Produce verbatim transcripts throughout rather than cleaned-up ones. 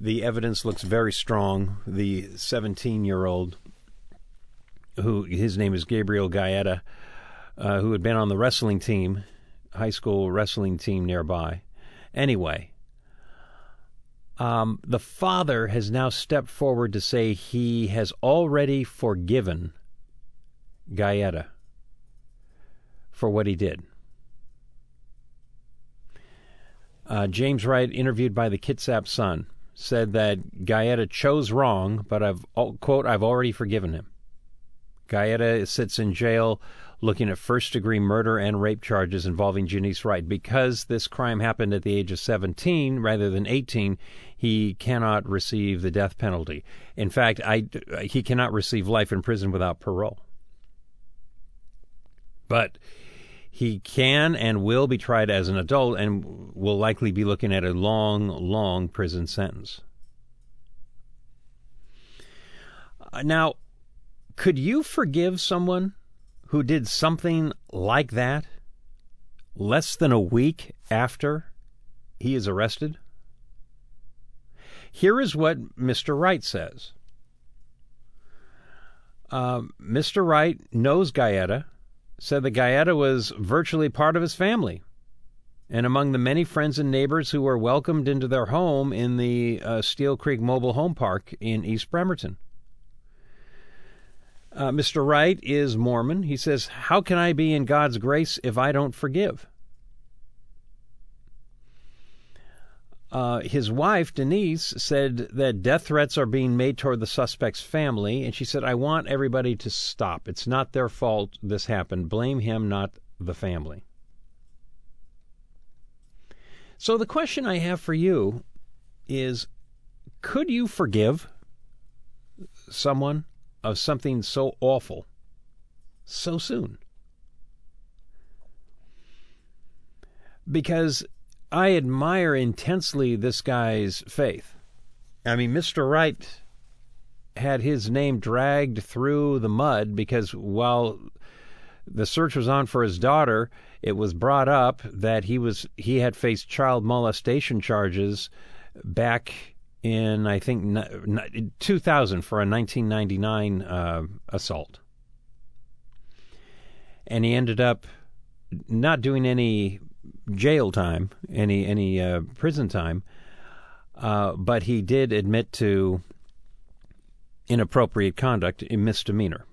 the evidence looks very strong. The seventeen-year-old, who his name is Gabriel Gaeta, uh, who had been on the wrestling team, high school wrestling team nearby. Anyway, um, the father has now stepped forward to say he has already forgiven Gaeta for what he did. Uh, James Wright, interviewed by the Kitsap Sun, said that Gaeta chose wrong, but I've, quote, I've already forgiven him. Gaeta sits in jail looking at first-degree murder and rape charges involving Janice Wright. Because this crime happened at the age of seventeen rather than eighteen, he cannot receive the death penalty. In fact, I, he cannot receive life in prison without parole. But he can and will be tried as an adult and will likely be looking at a long, long prison sentence. Now, could you forgive someone who did something like that less than a week after he is arrested? Here is what Mister Wright says. Uh, Mister Wright knows Gaeta, said that Gaeta was virtually part of his family and among the many friends and neighbors who were welcomed into their home in the uh, Steel Creek Mobile Home Park in East Bremerton. Uh, Mister Wright is Mormon. He says, how can I be in God's grace if I don't forgive? Uh, his wife, Denise, said that death threats are being made toward the suspect's family, and she said, I want everybody to stop. It's not their fault this happened. Blame him, not the family. So the question I have for you is, could you forgive someone of something so awful so soon? Because I admire intensely this guy's faith. I mean, Mister Wright had his name dragged through the mud because while the search was on for his daughter, it was brought up that he was he had faced child molestation charges back in, I think, two thousand for a nineteen ninety-nine uh, assault. And he ended up not doing any jail time, any any uh, prison time, uh, but he did admit to inappropriate conduct, a misdemeanor.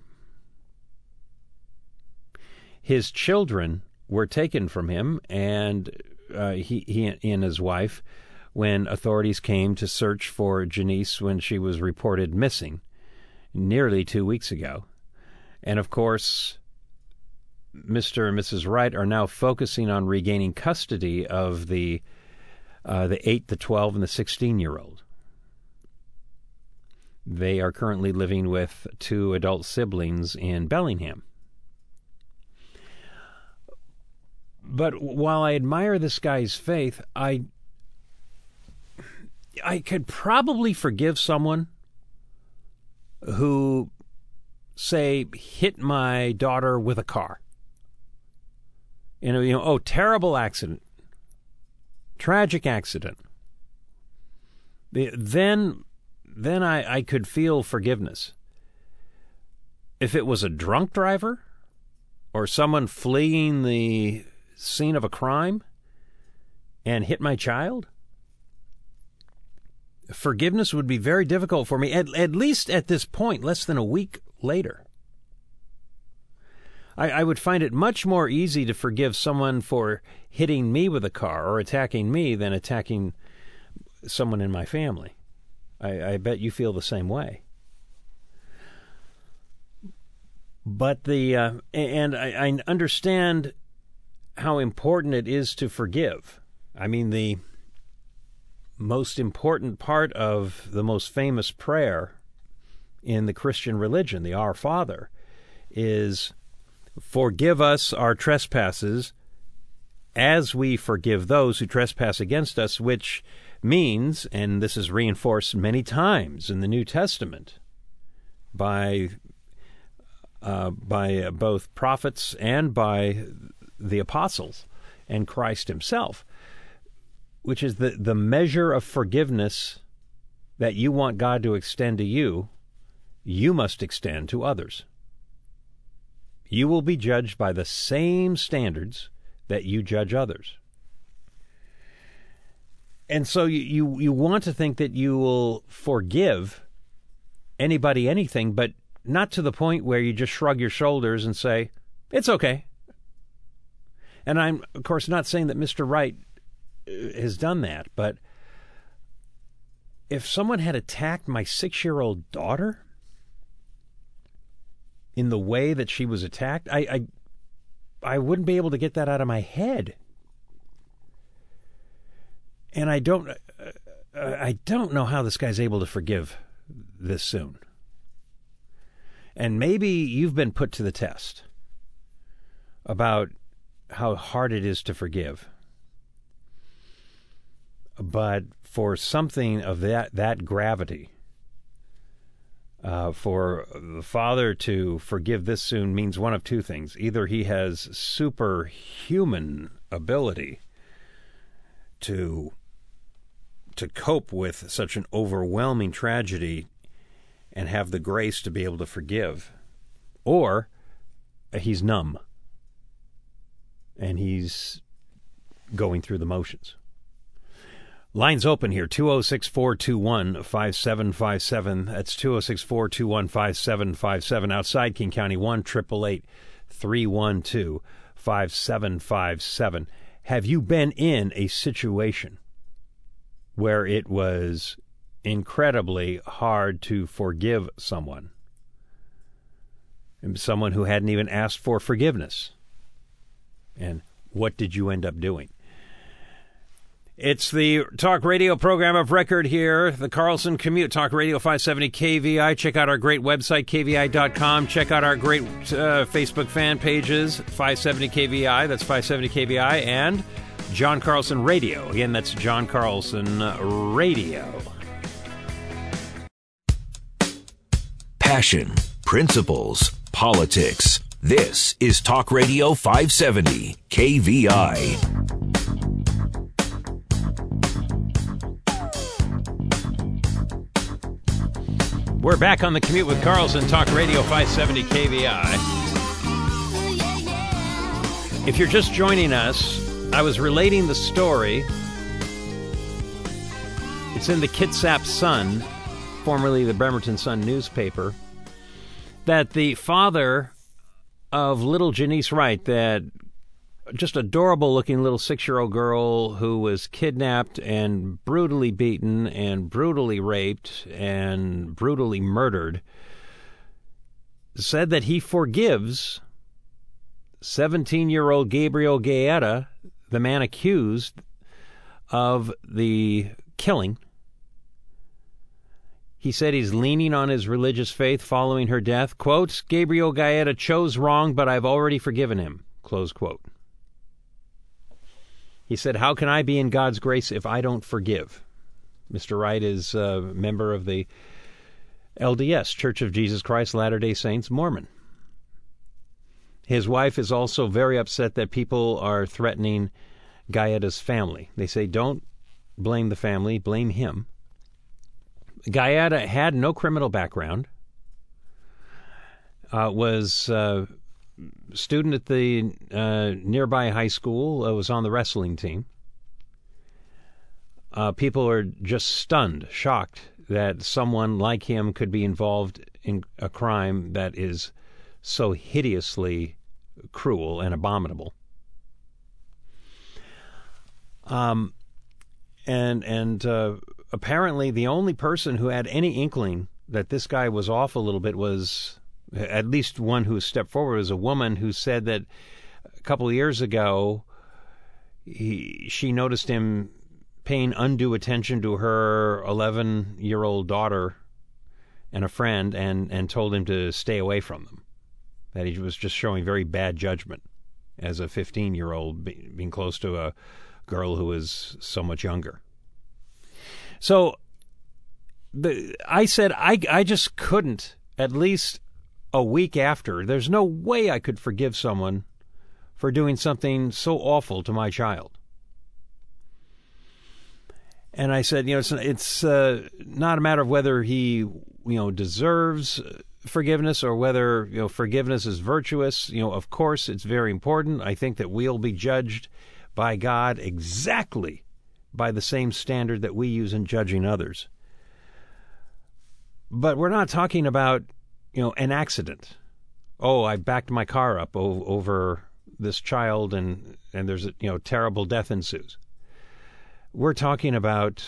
His children were taken from him, and uh, he, he and his wife, when authorities came to search for Janice when she was reported missing nearly two weeks ago. And, of course, Mister and Missus Wright are now focusing on regaining custody of the uh, the eight, the twelve, and the sixteen-year-old. They are currently living with two adult siblings in Bellingham. But while I admire this guy's faith, I I could probably forgive someone who, say, hit my daughter with a car. You know, you know, oh, terrible accident, tragic accident. Then, then I, I could feel forgiveness. If it was a drunk driver or someone fleeing the scene of a crime and hit my child, forgiveness would be very difficult for me, at, at least at this point, less than a week later. I, I would find it much more easy to forgive someone for hitting me with a car or attacking me than attacking someone in my family. I, I bet you feel the same way. But the uh, and I, I understand how important it is to forgive. I mean, the most important part of the most famous prayer in the Christian religion, the Our Father, is forgive us our trespasses as we forgive those who trespass against us, which means, and this is reinforced many times in the New Testament by uh, by both prophets and by the apostles and Christ himself, which is the, the measure of forgiveness that you want God to extend to you, you must extend to others. You will be judged by the same standards that you judge others. And so you, you, you want to think that you will forgive anybody anything, but not to the point where you just shrug your shoulders and say, it's okay. And I'm, of course, not saying that Mister Wright has done that, but if someone had attacked my six-year-old daughter in the way that she was attacked, I, I, I wouldn't be able to get that out of my head. And I don't, uh, I don't know how this guy's able to forgive this soon. And maybe you've been put to the test about how hard it is to forgive. But for something of that, that gravity, uh, for the father to forgive this soon means one of two things. Either he has superhuman ability to to cope with such an overwhelming tragedy and have the grace to be able to forgive, or he's numb and he's going through the motions. Lines open here, two oh six, four two one, five seven five seven. That's two oh six, four two one, five seven five seven. Outside King County, one eight eight eight, three one two, five seven five seven. Have you been in a situation where it was incredibly hard to forgive someone? Someone who hadn't even asked for forgiveness. And what did you end up doing? It's the talk radio program of record here, the Carlson Commute, Talk Radio five seventy K V I. Check out our great website, K V I dot com. Check out our great uh, Facebook fan pages, five seventy K V I, that's five seventy K V I, and John Carlson Radio. Again, that's John Carlson Radio. Passion, principles, politics. This is Talk Radio five seventy K V I. We're back on the Commute with Carlson, Talk Radio five seventy K V I. If you're just joining us, I was relating the story. It's in the Kitsap Sun, formerly the Bremerton Sun newspaper, that the father of little Janice Wright, that just adorable-looking little six-year-old girl who was kidnapped and brutally beaten and brutally raped and brutally murdered, said that he forgives seventeen-year-old Gabriel Gaeta, the man accused of the killing. He said he's leaning on his religious faith following her death. Quote, Gabriel Gaeta chose wrong, but I've already forgiven him. Close quote. He said, how can I be in God's grace if I don't forgive? Mister Wright is a member of the L D S, Church of Jesus Christ Latter-day Saints, Mormon. His wife is also very upset that people are threatening Gaeta's family. They say, don't blame the family, blame him. Gaeta had no criminal background, uh, was a student at the uh, nearby high school, uh, was on the wrestling team. Uh, people are just stunned, shocked that someone like him could be involved in a crime that is so hideously cruel and abominable. Um, and and uh, apparently the only person who had any inkling that this guy was off a little bit was, at least one who stepped forward, was a woman who said that a couple of years ago he, she noticed him paying undue attention to her eleven-year-old daughter and a friend, and, and told him to stay away from them. That he was just showing very bad judgment as a fifteen-year-old be, being close to a girl who was so much younger. So the, I said I, I just couldn't, at least a week after, there's no way I could forgive someone for doing something so awful to my child. And I said, you know, it's, it's uh, not a matter of whether he, you know, deserves forgiveness or whether, you know, forgiveness is virtuous. You know, of course, it's very important. I think that we'll be judged by God exactly by the same standard that we use in judging others. But we're not talking about, you know, an accident. Oh, I backed my car up o- over this child and, and there's a, you know, terrible death ensues. We're talking about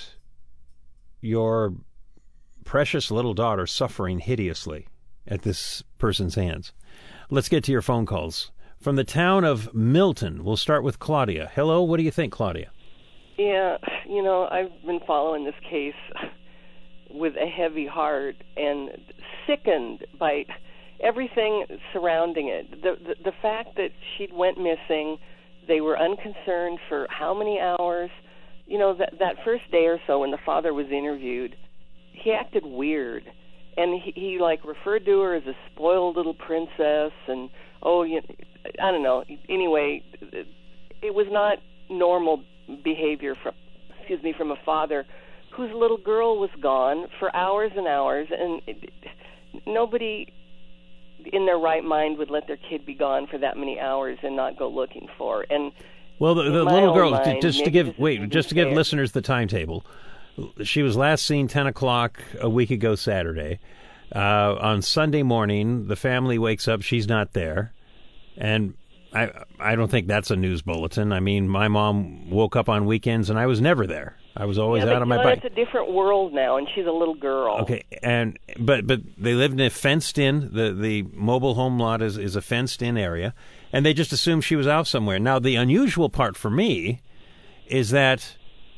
your precious little daughter suffering hideously at this person's hands. Let's get to your phone calls. From the town of Milton, we'll start with Claudia. Hello, what do you think, Claudia? Yeah, you know, I've been following this case with a heavy heart and sickened by everything surrounding it. The, the the fact that she went missing, they were unconcerned for how many hours. You know, that that first day or so when the father was interviewed, he acted weird. And he, he like, referred to her as a spoiled little princess and, oh, you, I don't know. Anyway, it was not normal behavior from, excuse me, from a father whose little girl was gone for hours and hours, and it, nobody in their right mind would let their kid be gone for that many hours and not go looking for. And well, the, the little girl, mind, just to give wait, just to give fair. listeners the timetable. She was last seen ten o'clock a week ago Saturday. Uh, on Sunday morning, the family wakes up. She's not there, and I I don't think that's a news bulletin. I mean, my mom woke up on weekends, and I was never there. I was always yeah, out on my know, bike. It's a different world now, and she's a little girl. Okay, and but but they lived in a fenced-in. The the mobile home lot is, is a fenced-in area, and they just assumed she was out somewhere. Now, the unusual part for me is that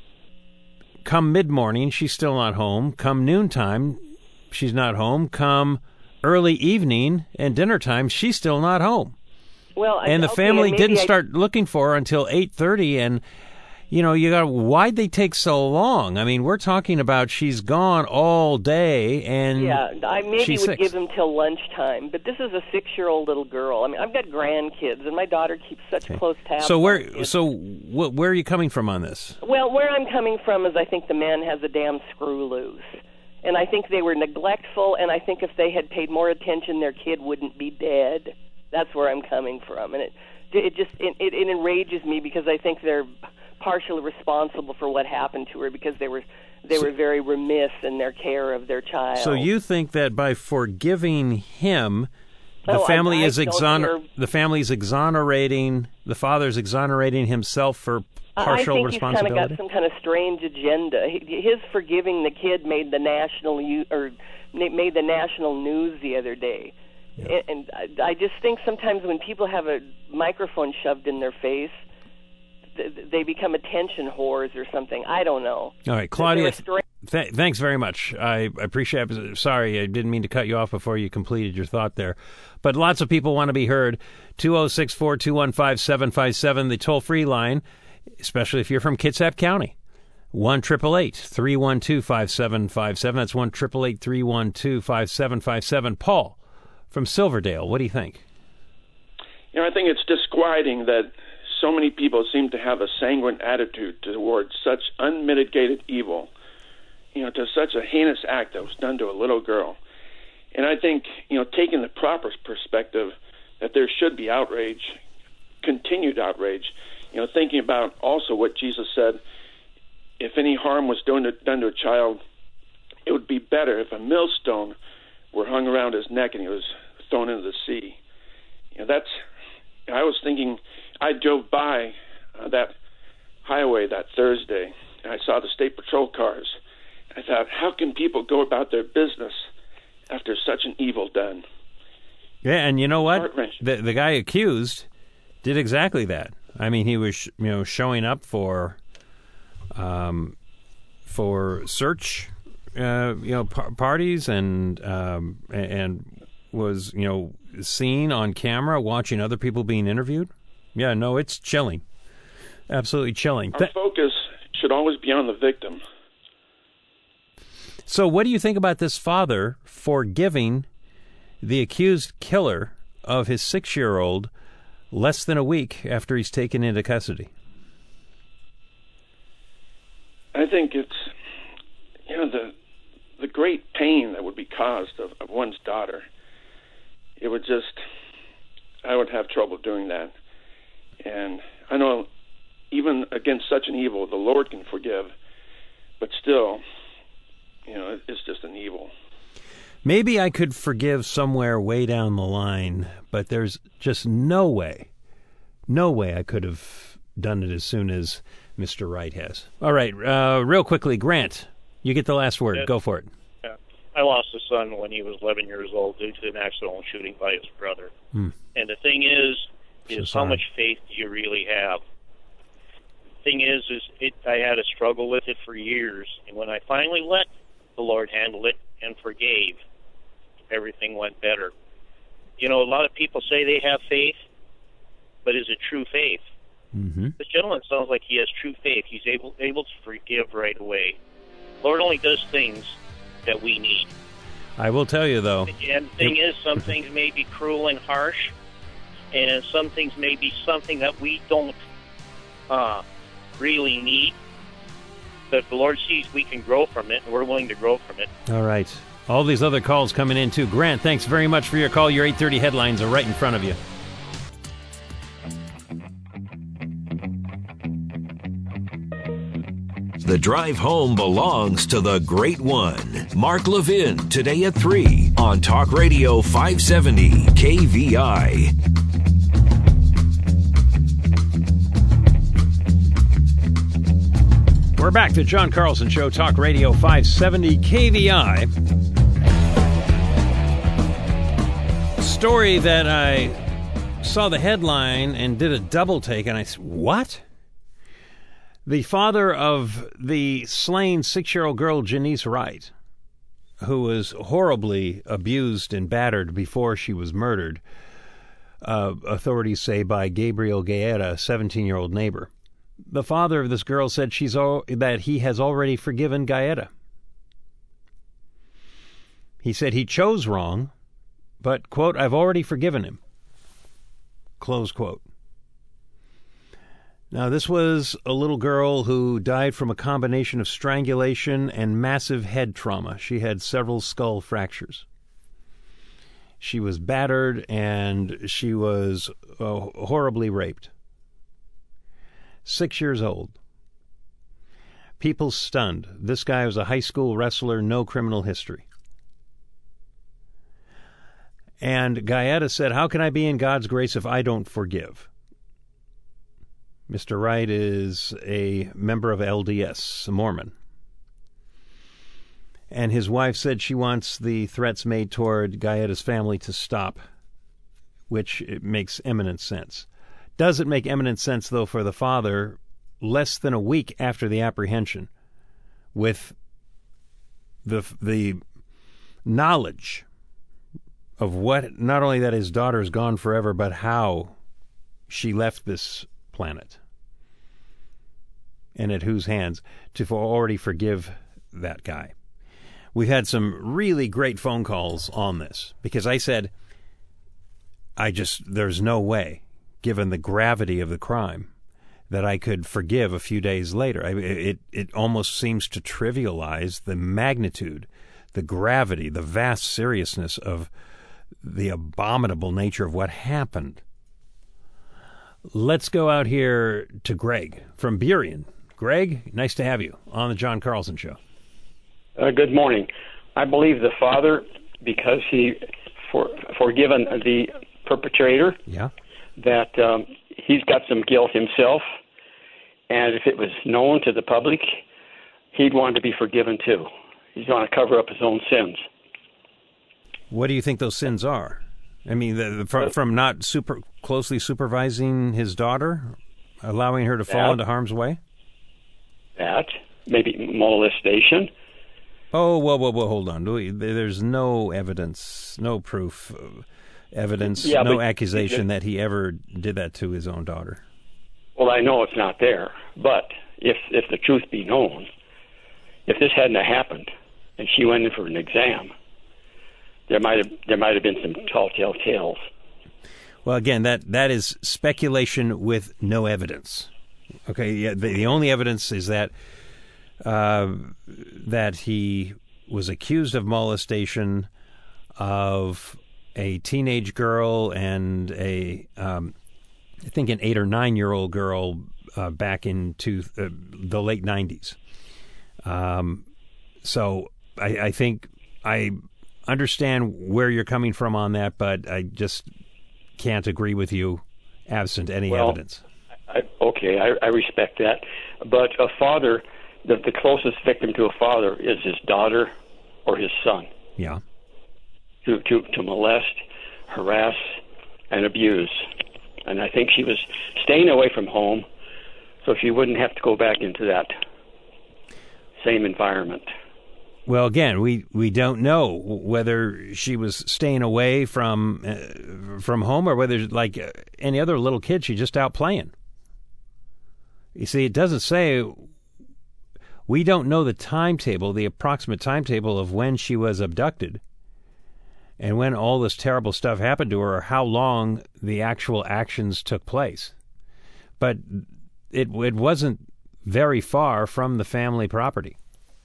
come mid-morning, she's still not home. Come noontime, she's not home. Come early evening and dinner time, she's still not home. Well, and the okay, family and didn't I... start looking for her until eight thirty, and you know, you got why'd they take so long? I mean, we're talking about she's gone all day, and yeah, I maybe she's would six. give them till lunchtime. But this is a six-year-old little girl. I mean, I've got grandkids, and my daughter keeps such okay. close tabs. So where, so wh- where are you coming from on this? Well, where I'm coming from is I think the man has a damn screw loose, and I think they were neglectful, and I think if they had paid more attention, their kid wouldn't be dead. That's where I'm coming from, and it it just it, it, it enrages me because I think they're partially responsible for what happened to her because they were they were very remiss in their care of their child. So you think that by forgiving him, the oh, family I, I is exoner- hear... the family's exonerating the father's exonerating himself for partial I think responsibility? he's kind of got some kind of strange agenda. His forgiving the kid made the national or made the national news the other day. Yeah. And I just think sometimes when people have a microphone shoved in their face, they become attention whores or something. I don't know. All right, Claudia, th- thanks very much. I appreciate it. Sorry, I didn't mean to cut you off before you completed your thought there. But lots of people want to be heard. two oh six, four two one five, seven five seven, the toll-free line, especially if you're from Kitsap County. one eight eight eight, three one two, five seven five seven. That's one eight eight eight, three one two, five seven five seven. Paul from Silverdale, what do you think? You know, I think it's disquieting that so many people seem to have a sanguine attitude towards such unmitigated evil, you know, to such a heinous act that was done to a little girl. And I think, you know, taking the proper perspective that there should be outrage, continued outrage, you know, thinking about also what Jesus said, if any harm was done to, done to a child, it would be better if a millstone were hung around his neck and he was thrown into the sea. You know, that's, I was thinking, I drove by uh, that highway that Thursday, and I saw the state patrol cars. I thought, how can people go about their business after such an evil done? Yeah, and you know what? The the guy accused did exactly that. I mean, he was, you know, showing up for, um, for search, uh, you know, par- parties, and um, and was, you know, seen on camera watching other people being interviewed. Yeah, no, it's chilling. Absolutely chilling. Our focus should always be on the victim. So what do you think about this father forgiving the accused killer of his six-year-old less than a week after he's taken into custody? I think it's, you know, the the great pain that would be caused of, of one's daughter. It would just, I would have trouble doing that. And I know even against such an evil, the Lord can forgive, but still, you know, it's just an evil. Maybe I could forgive somewhere way down the line, but there's just no way, no way I could have done it as soon as Mister Wright has. All right, uh, real quickly, Grant, you get the last word. Yes. Go for it. Yeah. I lost a son when he was eleven years old due to an accidental shooting by his brother. Hmm. And the thing is, So is sorry. how much faith do you really have? The thing is, is it, I had a struggle with it for years, and when I finally let the Lord handle it and forgave, everything went better. You know, a lot of people say they have faith, but is it true faith? Mm-hmm. This gentleman sounds like he has true faith. He's able able to forgive right away. Lord only does things that we need. I will tell you, though. And the thing is, some things may be cruel and harsh, and some things may be something that we don't uh, really need. But if the Lord sees we can grow from it, and we're willing to grow from it. All right. All these other calls coming in, too. Grant, thanks very much for your call. Your eight thirty headlines are right in front of you. The drive home belongs to the great one. Mark Levin, today at three on Talk Radio five seventy K V I. We're back to John Carlson Show, Talk Radio five seventy K V I. Story that I saw the headline and did a double take, and I said, what? The father of the slain six-year-old girl, Janice Wright, who was horribly abused and battered before she was murdered, uh, authorities say by Gabriel Gaeta, a seventeen-year-old neighbor. The father of this girl said she's al- that he has already forgiven Gaeta. He said he chose wrong, but, quote, I've already forgiven him, close quote. Now, this was a little girl who died from a combination of strangulation and massive head trauma. She had several skull fractures. She was battered and she was uh, horribly raped. Six years old. People stunned. This guy was a high school wrestler, no criminal history. And Gaeta said, how can I be in God's grace if I don't forgive? Mister Wright is a member of L D S, a Mormon. And his wife said she wants the threats made toward Gaeta's family to stop, which it makes eminent sense. Does it make eminent sense, though, for the father, less than a week after the apprehension, with the the knowledge of what, not only that his daughter is gone forever, but how she left this planet, and at whose hands, to for already forgive that guy. We've had some really great phone calls on this, because I said, I just, there's no way, given the gravity of the crime, that I could forgive a few days later. I, it, it almost seems to trivialize the magnitude, the gravity, the vast seriousness of the abominable nature of what happened. Let's go out here to Greg from Burien. Greg, nice to have you on the John Carlson Show. Uh, good morning. I believe the father, because he for forgiven the perpetrator, Yeah. that um, he's got some guilt himself, and if it was known to the public, he'd want to be forgiven too. He's going to cover up his own sins. What do you think those sins are? I mean, the, the, from, from not super closely supervising his daughter, allowing her to fall That. into harm's way? That, maybe molestation. Oh, whoa, whoa, whoa, hold on. There's no evidence, no proof, of evidence, Yeah, no but- accusation that he ever did that to his own daughter. Well, I know it's not there, but if if the truth be known, if this hadn't happened and she went in for an exam, there might have there might have been some tall tale tales. Well, again, that, that is speculation with no evidence. Okay, yeah, the, the only evidence is that uh, that he was accused of molestation of a teenage girl and a, um, I think, an eight or nine-year-old girl uh, back into uh, the late nineties. Um, so I, I think I understand where you're coming from on that, but I just can't agree with you absent any well, evidence. I, okay, I, I respect that. But a father, the, the closest victim to a father is his daughter or his son. Yeah. To, to, to molest, harass, and abuse. And I think she was staying away from home so she wouldn't have to go back into that same environment. Well, again, we, we don't know whether she was staying away from uh, from home or whether, like uh, any other little kid, she's just out playing. You see, it doesn't say. We don't know the timetable, the approximate timetable of when she was abducted and when all this terrible stuff happened to her, or how long the actual actions took place. But it it wasn't very far from the family property.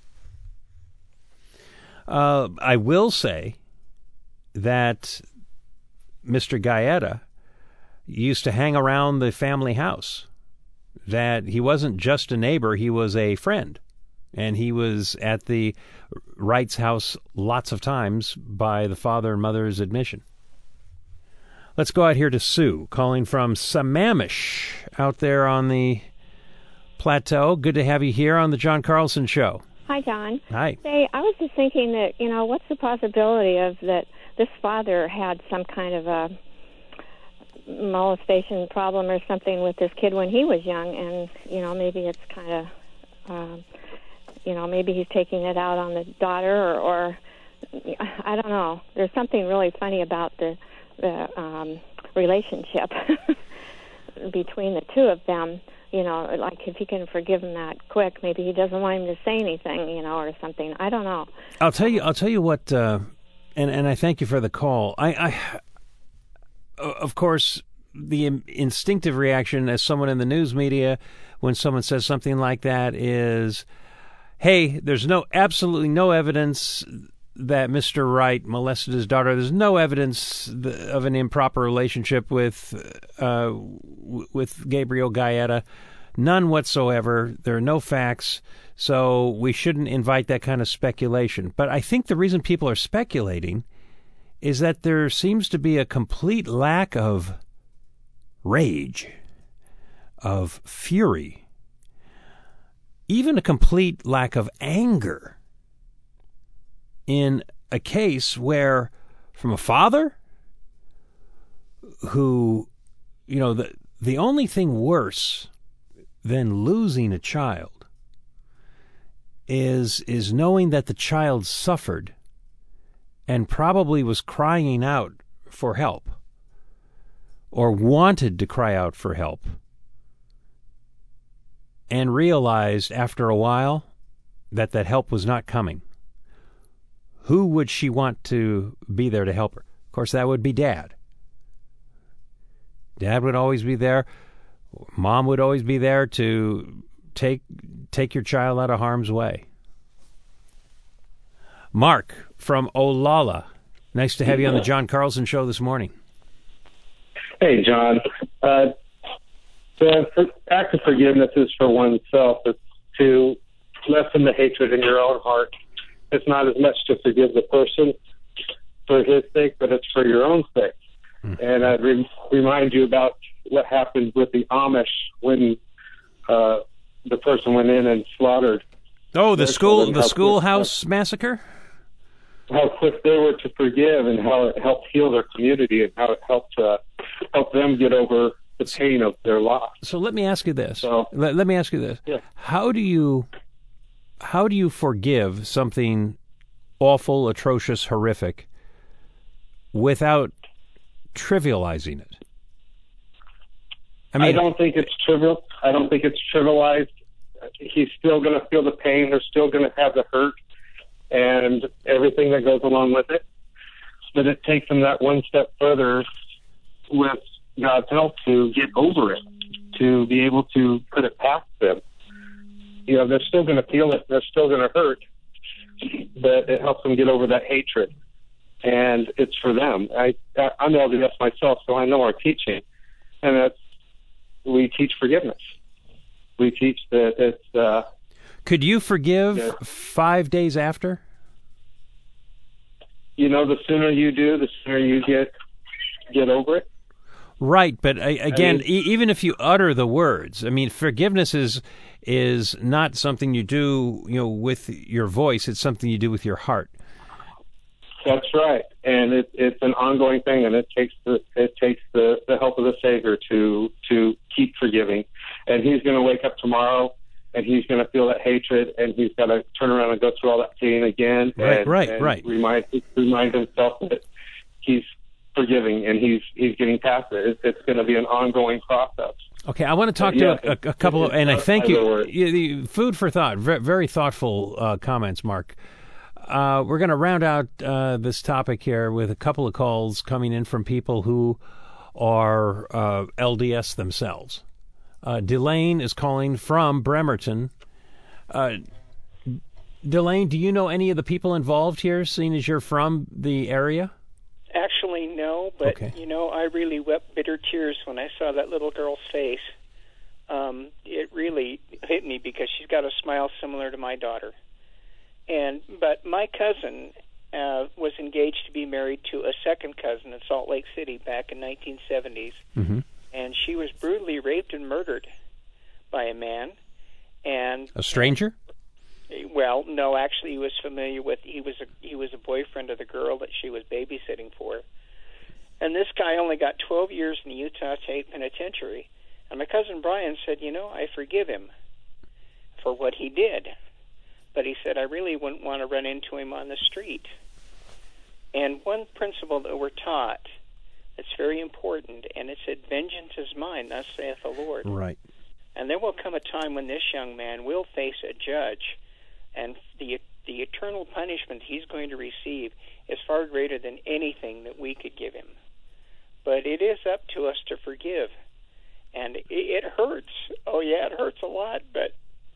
Uh, I will say that Mister Gaeta used to hang around the family house, that he wasn't just a neighbor, he was a friend. And he was at the Wright's house lots of times by the father and mother's admission. Let's go out here to Sue, calling from Sammamish out there on the plateau. Good to have you here on the John Carlson Show. Hi, John. Hi. Say, I was just thinking that, you know, what's the possibility of that this father had some kind of a molestation problem or something with this kid when he was young, and, you know, maybe it's kind of, um, you know, maybe he's taking it out on the daughter, or, or I don't know. There's something really funny about the, the um, relationship between the two of them. You know, like if he can forgive him that quick, maybe he doesn't want him to say anything, you know, or something. I don't know. I'll tell you. I'll tell you what. Uh, and and I thank you for the call. I, I of course, the instinctive reaction as someone in the news media when someone says something like that is, "Hey, there's no absolutely no evidence that Mister Wright molested his daughter. There's no evidence of an improper relationship with uh, with Gabriel Gaeta. None whatsoever. There are no facts, so we shouldn't invite that kind of speculation." But I think the reason people are speculating is that there seems to be a complete lack of rage, of fury, even a complete lack of anger in a case where, from a father who, you know, the the only thing worse than losing a child is is knowing that the child suffered and probably was crying out for help or wanted to cry out for help and realized after a while that that help was not coming. Who would she want to be there to help her? Of course, that would be Dad. Dad would always be there. Mom would always be there to take take your child out of harm's way. Mark from Olalla. Nice to have you on the John Carlson Show this morning. Hey, John. Uh, the act of forgiveness is for oneself. It's to lessen the hatred in your own heart. It's not as much to forgive the person for his sake, but it's for your own sake. Mm. And I'd re- remind you about what happened with the Amish when uh, the person went in and slaughtered. Oh, the school, the schoolhouse massacre? How quick they were to forgive, and how it helped heal their community, and how it helped uh, help them get over the pain of their loss. So let me ask you this. So, let, let me ask you this. Yeah. How do you how do you forgive something awful, atrocious, horrific without trivializing it? I mean, I don't think it's trivial. I don't think it's trivialized. He's still going to feel the pain. They're still going to have the hurt and everything that goes along with it. But it takes them that one step further with God's help to get over it, to be able to put it past them. you know, they're still going to feel it. They're still going to hurt, but it helps them get over that hatred. And it's for them. I, I'm L D S myself, so I know our teaching. And that's, we teach forgiveness. We teach that it's... Uh, Could you forgive yeah. five days after? You know, the sooner you do, the sooner you get get over it. Right, but again, I mean, e- even if you utter the words, I mean, forgiveness is is not something you do, you know, with your voice. It's something you do with your heart. That's right, and it, it's an ongoing thing, and it takes the it takes the, the help of the Savior to to keep forgiving. And He's going to wake up tomorrow, and he's going to feel that hatred, and he's got to turn around and go through all that pain again. Right, and, right, and right. Remind remind himself that he's forgiving and he's he's getting past it. It's, it's going to be an ongoing process. Okay, I want to talk but, to yeah, a, a couple of, and I thank you. you. Food for thought. Very thoughtful uh, comments, Mark. Uh, we're going to round out uh, this topic here with a couple of calls coming in from people who are uh, L D S themselves. Uh, Delane is calling from Bremerton. Uh, Delane, do you know any of the people involved here, seeing as you're from the area? Actually, no, but, okay. you know, I really wept bitter tears when I saw that little girl's face. Um, it really hit me because she's got a smile similar to my daughter. And But my cousin uh, was engaged to be married to a second cousin in Salt Lake City back in nineteen seventies. Mm-hmm. And she was brutally raped and murdered by a man. And a stranger? Well, no, actually, he was familiar with. He was a he was a boyfriend of the girl that she was babysitting for. And this guy only got twelve years in the Utah State Penitentiary. And my cousin Brian said, you know, I forgive him for what he did. But he said, I really wouldn't want to run into him on the street. And one principle that we're taught that's very important, and it said, vengeance is mine, thus saith the Lord. Right. And there will come a time when this young man will face a judge, and the the eternal punishment he's going to receive is far greater than anything that we could give him. But it is up to us to forgive. And it, it hurts. Oh, yeah, it hurts a lot, but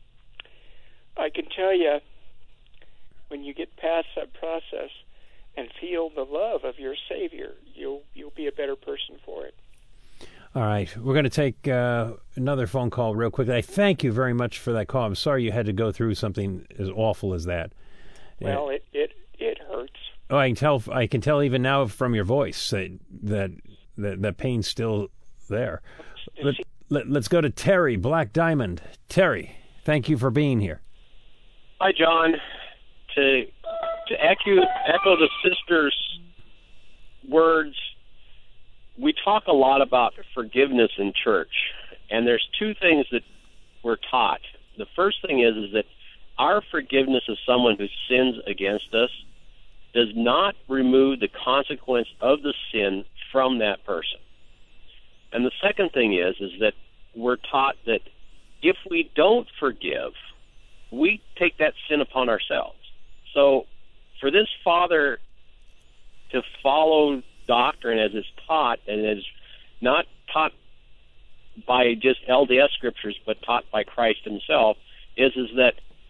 I can tell you, when you get past that process and feel the love of your Savior, you'll you'll be a better person for it. All right. We're going to take uh, another phone call real quickly. I thank you very much for that call. I'm sorry you had to go through something as awful as that. Well, it, it, it hurts. Oh, I can tell I can tell even now from your voice that that, that, that pain's still there. Let, let, let's go to Terry, Black Diamond. Terry, thank you for being here. Hi, John. To to echo, echo the sister's words, we talk a lot about forgiveness in church, and there's two things that we're taught. The first thing is, is that our forgiveness of someone who sins against us does not remove the consequence of the sin from that person. And the second thing is, is that we're taught that if we don't forgive, we take that sin upon ourselves. So for this father to follow doctrine as it's taught, and is not taught by just L D S scriptures, but taught by Christ himself, is, is that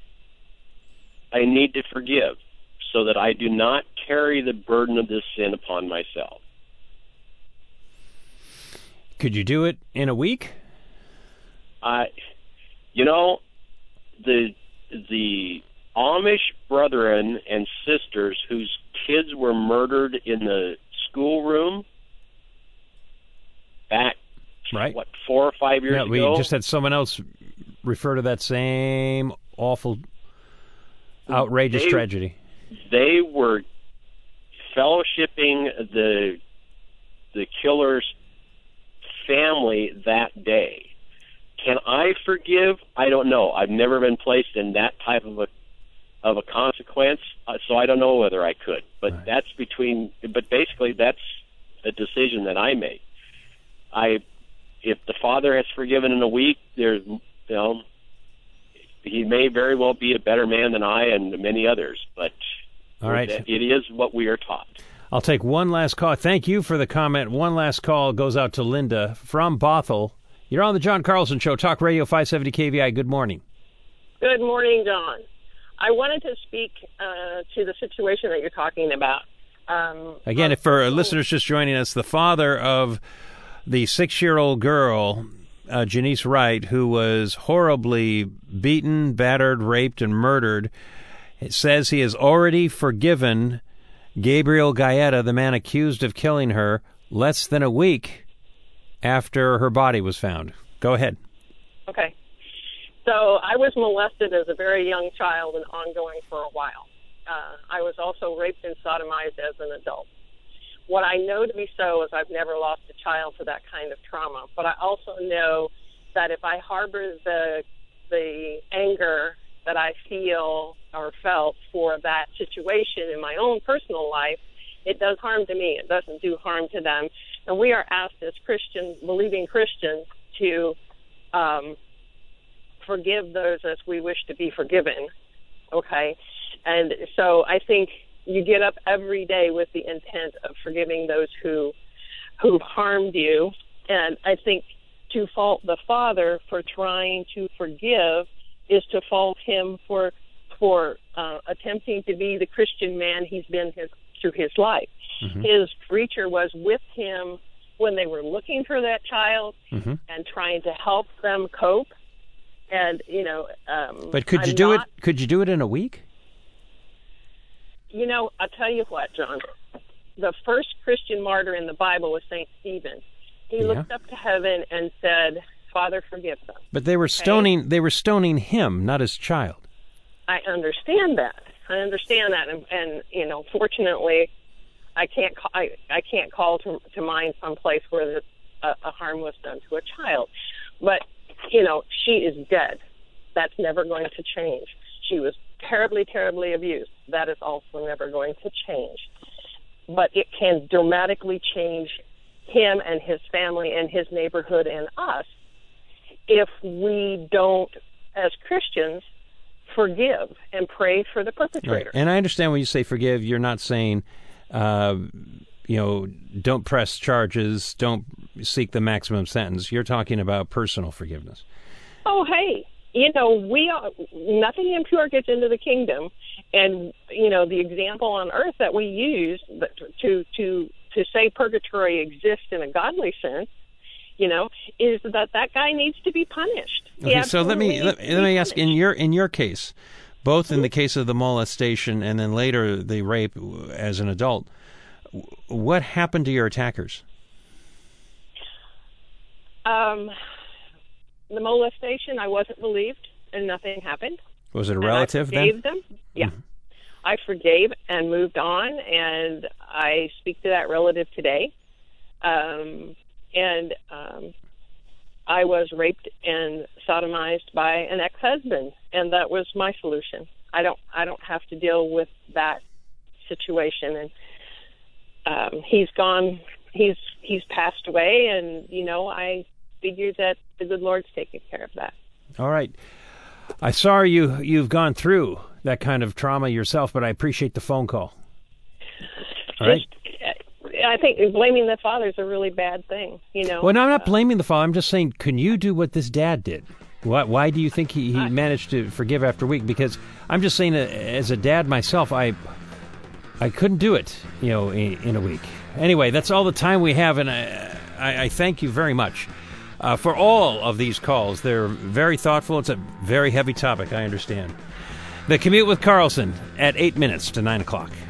I need to forgive so that I do not carry the burden of this sin upon myself. Could you do it in a week? I, you know, the the Amish brethren and sisters whose kids were murdered in the schoolroom back, right. what, four or five years yeah, ago? We just had someone else refer to that same awful, outrageous they, tragedy. They were fellowshipping the the killer's family that day. Can I forgive? I don't know. I've never been placed in that type of a of a consequence, uh, so I don't know whether I could. But right. that's between. But basically, that's a decision that I make. I, if the father has forgiven in a week, there's, you know, he may very well be a better man than I and many others. But all right, it is what we are taught. I'll take one last call. Thank you for the comment. One last call goes out to Linda from Bothell. You're on the John Carlson Show, Talk Radio five seventy K V I. Good morning. Good morning, John. I wanted to speak uh, to the situation that you're talking about. Um, Again, if for listeners just joining us, the father of the six-year-old girl, uh, Janice Wright, who was horribly beaten, battered, raped, and murdered, it says he has already forgiven Gabriel Gaeta, the man accused of killing her, less than a week after her body was found. Go ahead. Okay. So I was molested as a very young child and ongoing for a while. Uh, I was also raped and sodomized as an adult. What I know to be so is I've never lost a child to that kind of trauma. But I also know that if I harbor the the anger that I feel or felt for that situation in my own personal life, it does harm to me. It doesn't do harm to them. And we are asked as Christians, believing Christians, to um, forgive those as we wish to be forgiven. Okay? And so I think you get up every day with the intent of forgiving those who who've harmed you. And I think to fault the father for trying to forgive is to fault him for for uh, attempting to be the Christian man he's been his through his life. Mm-hmm. His preacher was with him when they were looking for that child mm-hmm. and trying to help them cope. And you know, um, but could you I'm do not, it? Could you do it in a week? You know, I'll tell you what, John. The first Christian martyr in the Bible was Saint Stephen. He yeah. looked up to heaven and said, "Father, forgive them." But they were okay? stoning. They were stoning him, not his child. I understand that. I understand that, and, and you know, fortunately, I can't. Call, I I can't call to to mind some place where the, a, a harm was done to a child. But you know, she is dead. That's never going to change. She was terribly, terribly abused. That is also never going to change. But it can dramatically change him and his family and his neighborhood and us if we don't, as Christians, forgive and pray for the perpetrator. Right. And I understand when you say forgive, you're not saying, uh, you know, don't press charges, don't seek the maximum sentence. You're talking about personal forgiveness. Oh, hey. You know, we are, nothing impure gets into the kingdom, and you know the example on earth that we use to to to say purgatory exists in a godly sense, you know, is that that guy needs to be punished. Okay, so let me let, let me ask in your in your case, both in the case of the molestation and then later the rape as an adult, what happened to your attackers? Um. The molestation, I wasn't believed, and nothing happened. Was it a relative then? I forgave then? them. Yeah. Mm-hmm. I forgave and moved on, and I speak to that relative today. Um, and um, I was raped and sodomized by an ex-husband, and that was my solution. I don't I don't have to deal with that situation. And um, he's gone. He's he's passed away, and, you know, I figure that the good Lord's taking care of that. All right. I'm sorry you, you've gone through that kind of trauma yourself, but I appreciate the phone call. All right. I think blaming the father is a really bad thing, you know. Well, no, I'm not blaming the father. I'm just saying, can you do what this dad did? Why, why do you think he, he managed to forgive after a week? Because I'm just saying, uh, as a dad myself, I I couldn't do it, you know, in, in a week. Anyway, that's all the time we have, and I, I, I thank you very much. Uh, for all of these calls. They're very thoughtful. It's a very heavy topic, I understand. The Commute with Carlson at eight minutes to nine o'clock.